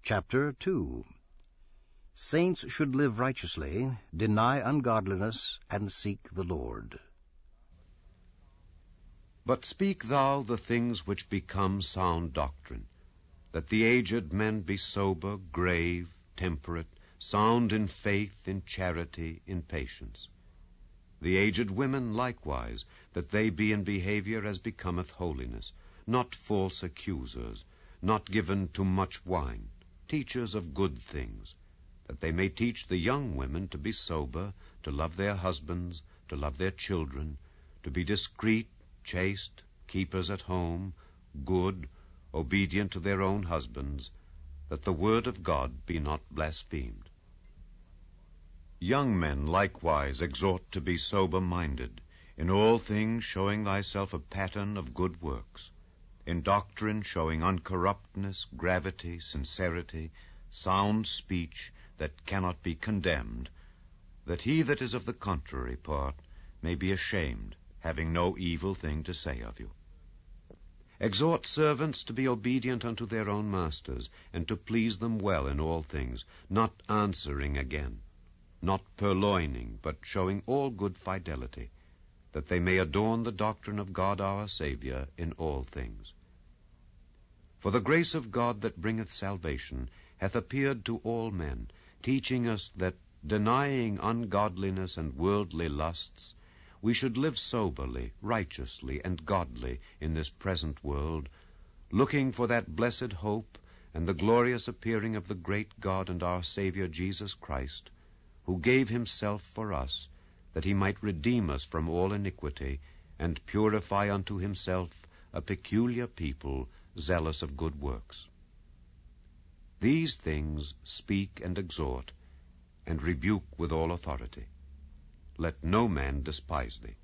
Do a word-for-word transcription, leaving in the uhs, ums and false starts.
Chapter two. Saints should live righteously, deny ungodliness, and seek the Lord. But speak thou the things which become sound doctrine, that the aged men be sober, grave, temperate, sound in faith, in charity, in patience. The aged women likewise, that they be in behavior as becometh holiness, not false accusers, not given to much wine, teachers of good things, that they may teach the young women to be sober, to love their husbands, to love their children, to be discreet, chaste, keepers at home, good, obedient to their own husbands, that the word of God be not blasphemed. Young men likewise exhort to be sober-minded, in all things showing thyself a pattern of good works, in doctrine showing uncorruptness, gravity, sincerity, sound speech that cannot be condemned, that he that is of the contrary part may be ashamed, having no evil thing to say of you. Exhort servants to be obedient unto their own masters, and to please them well in all things, not answering again, not purloining, but showing all good fidelity, that they may adorn the doctrine of God our Saviour in all things. For the grace of God that bringeth salvation hath appeared to all men, teaching us that, denying ungodliness and worldly lusts, we should live soberly, righteously, and godly in this present world, looking for that blessed hope and the glorious appearing of the great God and our Saviour Jesus Christ, who gave himself for us, that he might redeem us from all iniquity, and purify unto himself a peculiar people, zealous of good works. These things speak and exhort, and rebuke with all authority. Let no man despise thee.